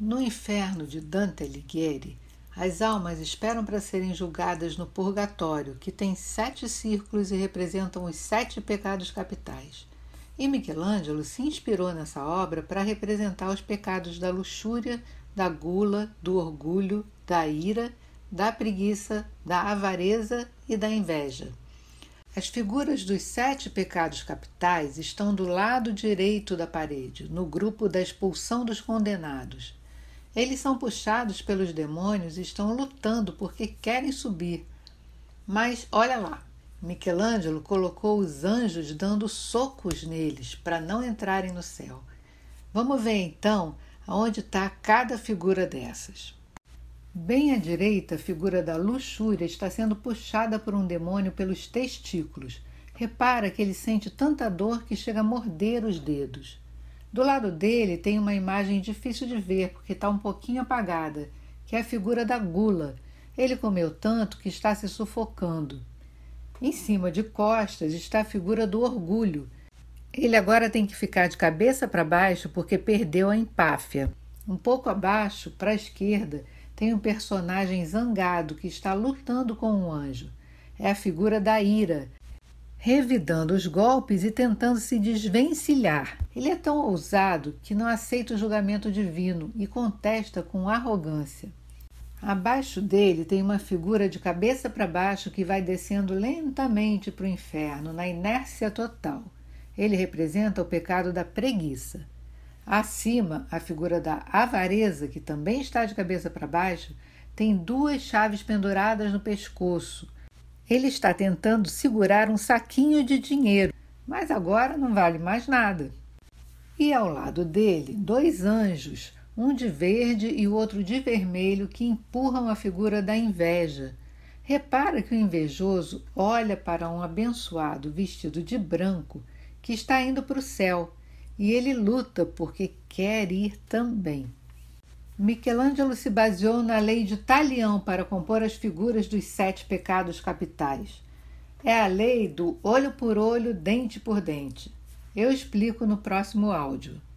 No inferno de Dante Alighieri, as almas esperam para serem julgadas no purgatório, que tem 7 círculos e representam os 7 pecados capitais. E Michelangelo se inspirou nessa obra para representar os pecados da luxúria, da gula, do orgulho, da ira, da preguiça, da avareza e da inveja. As figuras dos 7 pecados capitais estão do lado direito da parede, no grupo da expulsão dos condenados. Eles são puxados pelos demônios e estão lutando porque querem subir. Mas olha lá, Michelangelo colocou os anjos dando socos neles para não entrarem no céu. Vamos ver então aonde está cada figura dessas. Bem à direita, a figura da luxúria está sendo puxada por um demônio pelos testículos. Repara que ele sente tanta dor que chega a morder os dedos. Do lado dele tem uma imagem difícil de ver porque está um pouquinho apagada, que é a figura da gula. Ele comeu tanto que está se sufocando. Em cima de costas está a figura do orgulho. Ele agora tem que ficar de cabeça para baixo porque perdeu a empáfia. Um pouco abaixo, para a esquerda, tem um personagem zangado que está lutando com um anjo. É a figura da ira, revidando os golpes e tentando se desvencilhar. Ele é tão ousado que não aceita o julgamento divino e contesta com arrogância. Abaixo dele tem uma figura de cabeça para baixo que vai descendo lentamente para o inferno, na inércia total. Ele representa o pecado da preguiça. Acima, a figura da avareza, que também está de cabeça para baixo, tem 2 chaves penduradas no pescoço. Ele está tentando segurar um saquinho de dinheiro, mas agora não vale mais nada. E ao lado dele, 2 anjos, um de verde e o outro de vermelho, que empurram a figura da inveja. Repara que o invejoso olha para um abençoado vestido de branco que está indo para o céu, e ele luta porque quer ir também. Michelangelo se baseou na lei de Talião para compor as figuras dos 7 pecados capitais. É a lei do olho por olho, dente por dente. Eu explico no próximo áudio.